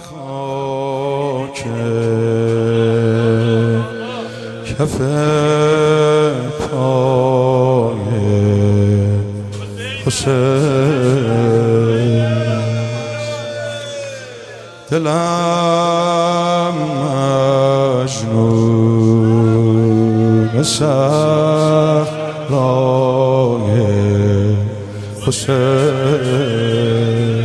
خاک کف پای حسین، دلم مجنون صحرای حسین.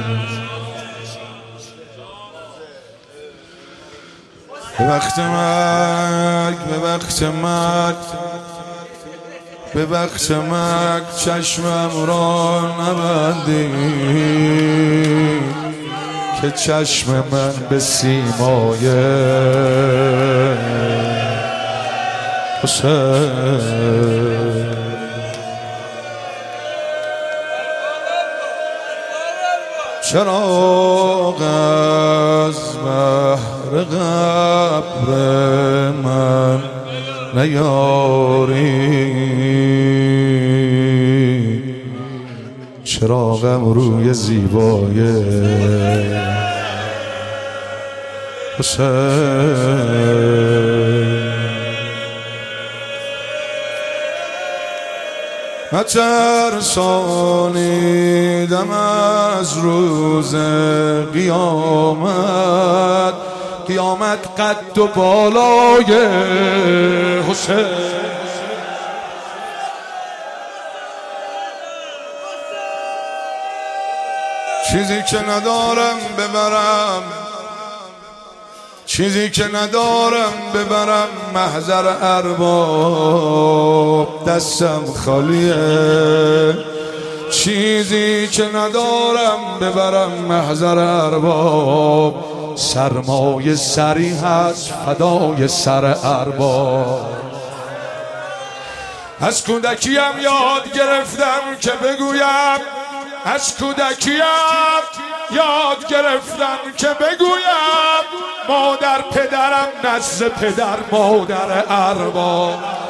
به وقت مرگ، به وقت مرگ، به وقت مرگ چشمم را نبندی که چشم من به سیمای حسین. چراغ از بحر قبر من نیاری، چراغم روی زیبای حسین. نترسانیدم از روز قیامت، قیامت قد و بالای حسین. چیزی که ندارم ببرم، چیزی که ندارم ببرم محضر ارباب، دستم خالیه. چیزی که ندارم ببرم محضر ارباب، سرمایه سری هست فدای سر ارباب. از کودکیم یاد گرفتم که بگویم، از کودکیم یاد گرفتم که بگویم مادر پدرم نزد پدر مادر ارباب.